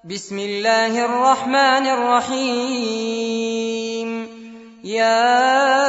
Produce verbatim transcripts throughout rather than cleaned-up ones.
بسم الله الرحمن الرحيم. يا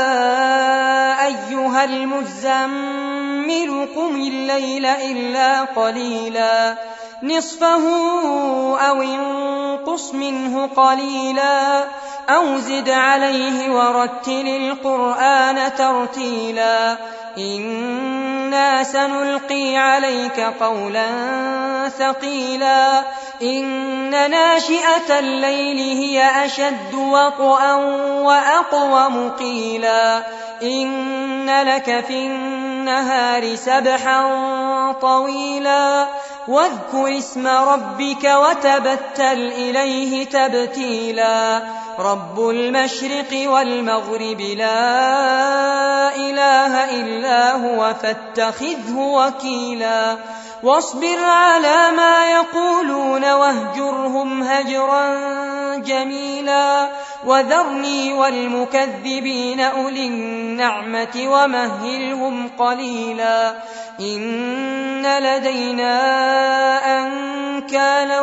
أيها المزمل قم الليل إلا قليلا نصفه أو انقص منه قليلا أو زد عليه ورتل القرآن ترتيلا إنا سنلقي عليك قولا ثقيلا إن ناشئة الليل هي أشد وطئا وأقوم قيلا إن لك في النهار سبحا طويلا واذكر اسم ربك وتبتل إليه تبتيلا رب المشرق والمغرب لا إله إلا هو فاتخذه وكيلا واصبر على ما يقولون واهجرهم هجرا جميلا وذرني والمكذبين أولي النعمة ومهلهم قليلا إن لدينا أنكالا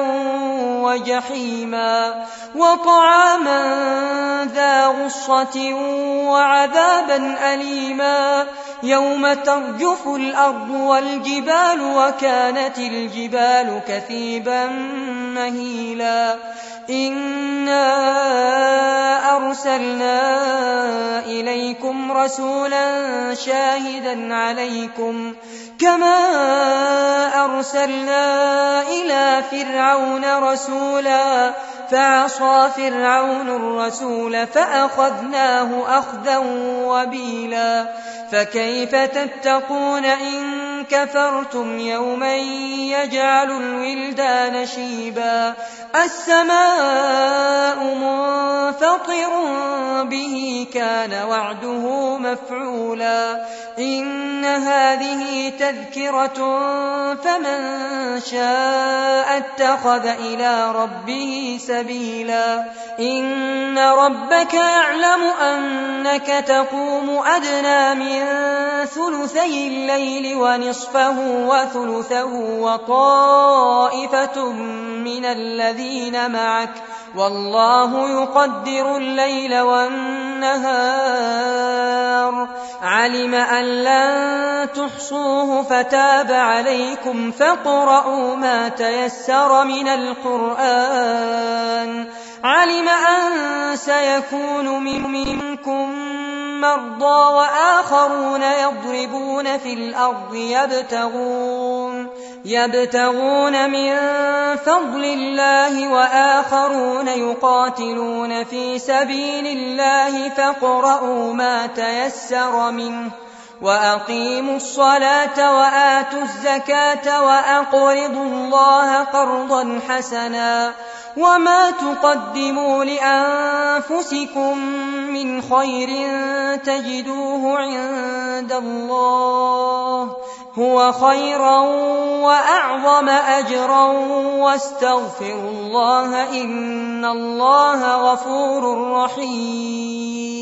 وجحيما وطعاما ذا غصة وعذابا أليما يوم ترجف الأرض والجبال وكانت الجبال كثيبا مهيلا إنا أرسلنا إليكم رسولا شاهدا عليكم كما أرسلنا إلى فرعون رسولا فعصى فرعون الرسول فأخذناه أخذا وبيلا فكيف تتقون إن كفرتم يوما يجعل الولدان شيبا السماء منفطر به كان وعده مفعولا إن هذه تذكرة فمن شاء اتخذ إلى ربه سبيلا إن ربك يعلم أنك تقوم أدنى من ثلثي الليل ونصفه وثلثه وطائفة من الذين معك والله يقدر الليل والنهار علم أن لن تحصوه فتاب عليكم فاقرؤوا ما تيسر من القرآن علم أن سيكون منكم مرضى وآخرون يضربون في الأرض يبتغون يبتغون من فضل الله وآخرون يقاتلون في سبيل الله فاقرؤوا ما تيسر منه وأقيموا الصلاة وآتوا الزكاة وأقرضوا الله قرضا حسنا وما تقدموا لأنفسكم من خير تجدوه عند الله هو خيرا وأعظم أجرا واستغفروا الله إن الله غفور رحيم.